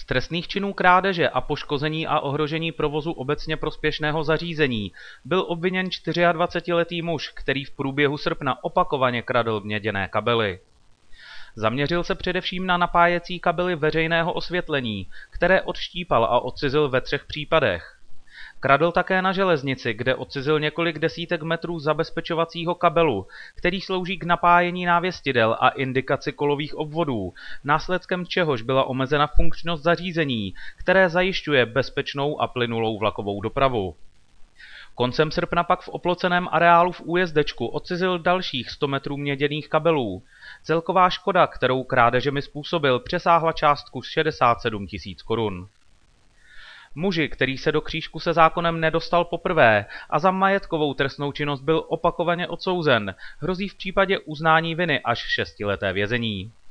Z trestných činů krádeže a poškození a ohrožení provozu obecně prospěšného zařízení byl obviněn 24letý muž, který v průběhu srpna opakovaně kradl měděné kabely. Zaměřil se především na napájecí kabely veřejného osvětlení, které odštípal a odcizil ve 3 případech. Kradl také na železnici, kde odcizil několik desítek metrů zabezpečovacího kabelu, který slouží k napájení návěstidel a indikaci kolových obvodů, následkem čehož byla omezena funkčnost zařízení, které zajišťuje bezpečnou a plynulou vlakovou dopravu. Koncem srpna pak v oploceném areálu v Újezdečku odcizil dalších 100 metrů měděných kabelů. Celková škoda, kterou krádežemi způsobil, přesáhla částku 67 000 korun. Muži, který se do křížku se zákonem nedostal poprvé a za majetkovou trestnou činnost byl opakovaně odsouzen, hrozí v případě uznání viny až 6leté vězení.